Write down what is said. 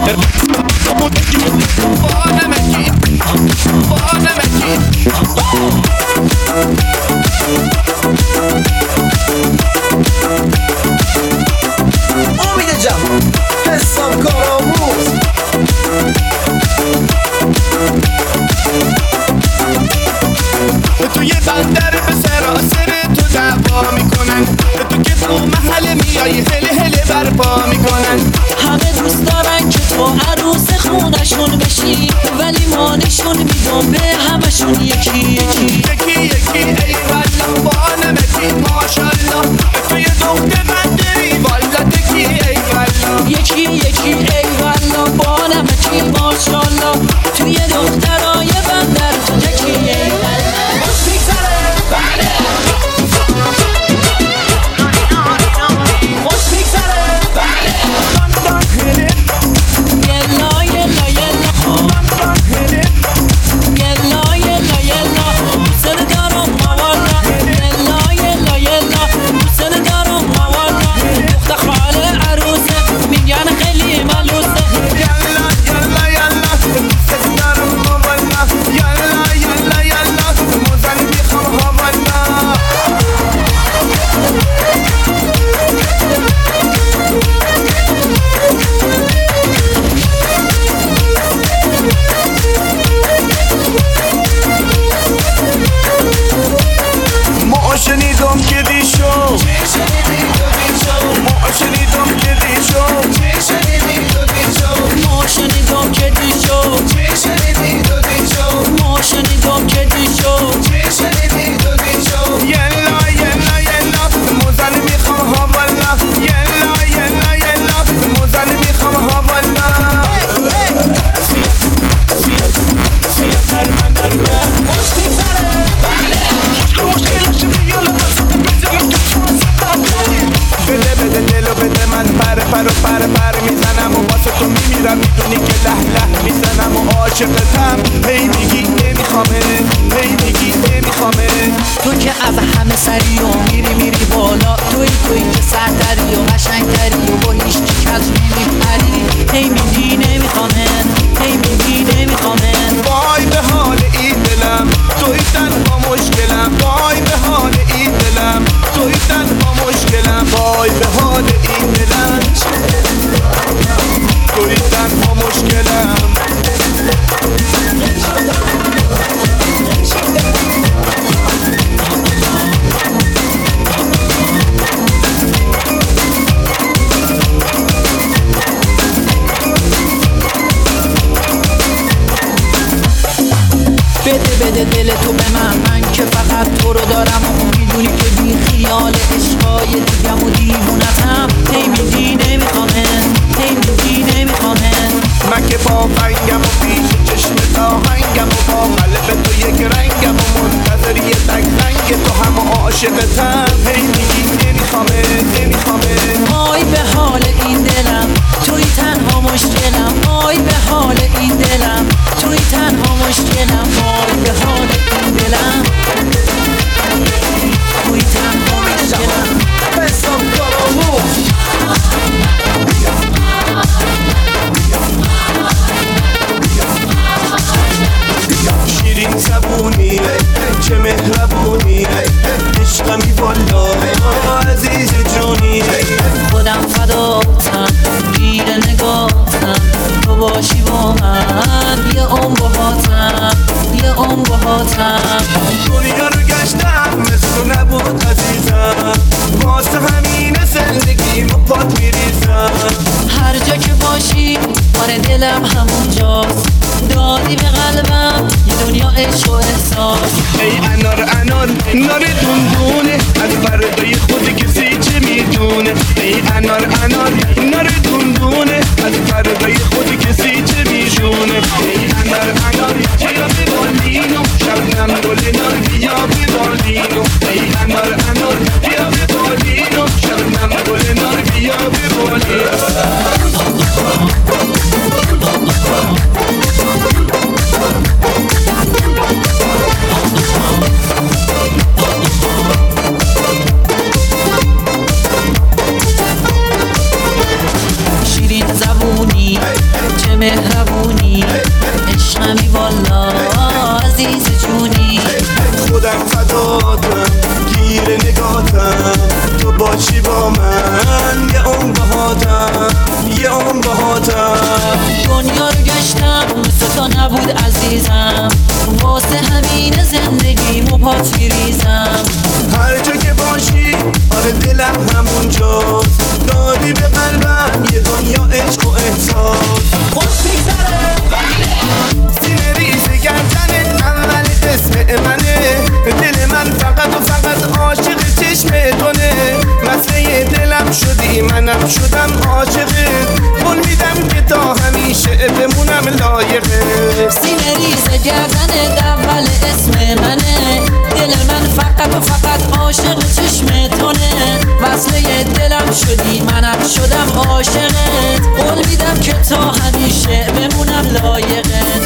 امید جمع حساب کارآموز توی بندر به سراسر تو دعوا میکنن، تو که تو محل میای هله هله برپا میکنن. همه دوست دارن که تو عروس خونشون بشی، ولی ما نشون میدم به همشون یکی یکی یکی یکی. ای والله با نمکی ماشالله، توی دخت بندری والا تکی. ای والله یکی یکی ای والله با نمکی ماشالله، توی دخترای بندر تو یکی ای والله. خوش میگذره بله خوش میگذره بله یلا یلا یلا یلا یلا یلا سر دارم موالا، یلا یلا یلا سر دارم موالا. دختر خاله عروسه میگن خیلی ملوسه. یلا یلا یلا دوست دارم والا، یلا یلا یلا موزن میخوام والا. ما شنیدم که دیشو، ما شنیدم که دیشو، ما شنیدم که دیشو، ما شنیدم که دیشو. یلا یلا یلا موزن میخوام والا، یلا یلا یلا موزن میخوام والا. بده بده دلو بده من پر میزنم و واسه تو میمیرم، میدونی که له له میزنم و عاشقتم. هی میگی نمیخوامه، هی میگی نمیخوامه. تو که از همه سری و میری بالا، توی که سردری و قشنگتری و با هیچ چی کس نمیپری. هی میگی نمیخوامه، هی میگی نمیخوامه. وای به حال این دلم، توی تنها مشکلم. وای به حال این دلم، توی تنها مشکلم. وای به حال این دلم، توی تنها مشکلم. بده بده دل تو به من که فقط تو رو دارم و میدونی که بی خیال عشقای دیگم و دیوونتم. هی میگی نمیخوامه، هی میگی نمیخوامه. من که با فنگم و پیش چشم تاهنگم و با قلب تو یک رنگم و منتظر یه تک رنگ تو هم و عاشقتم. هی میگی نمیخوامه، نمیخوامه. آی به حال این دلم، توی تنها مشکلم. آی به حال این دلم، توی تنها مشکلم. آی به حال این دلم، توی تنها مشکلم. حساب کارآموز شیرین زبونی چه مهربونی، عشقمی والا عزیز جونی. خودم فداتم، گیر نگاتم، تو باشی با من یه عمر باهاتم، یه عمر باهاتم. دنیا رو گشتم مثل نبود عزیزم، واسه همین زندگی با پات میریزم. هر جا که باشی آره دلم همونجاست، دادی به قلبم یه دنیا عشق و احساس. ای انار انار نار دندونه، از فردای خود کسی چه میدونه. ای انار انار نار دندونه، از فردای خود کسی چه میدونه. ای انار انار بیا به بالینو، شبنم گل نار بیا به بالینو. ای انار انار بیا به بالینو، شبنم گل نار بیا به بالینو. باشی با من یه عمر باهاتم یه عمر باهاتم دنیا رو گشتم مثل تو نبود عزیزم واسه همین زندگیمو پات میریزم هر جا که باشی آره دلم همونجاست دادی به قلبم یه دنیا عشق و احساس خوش میگذره سینه ریز گردن اول اسم منه دل من فقط و فقط عاشق چشم تونه مسئله دلم شدی منم شدم عاشقت قول میدم که تا همیشه بمونم لایقه سینه ریز گردن اول اسم منه دل من فقط و فقط عاشق چشم تونه وصله دلم شدی منم شدم عاشقت قول میدم که تا همیشه بمونم لایقت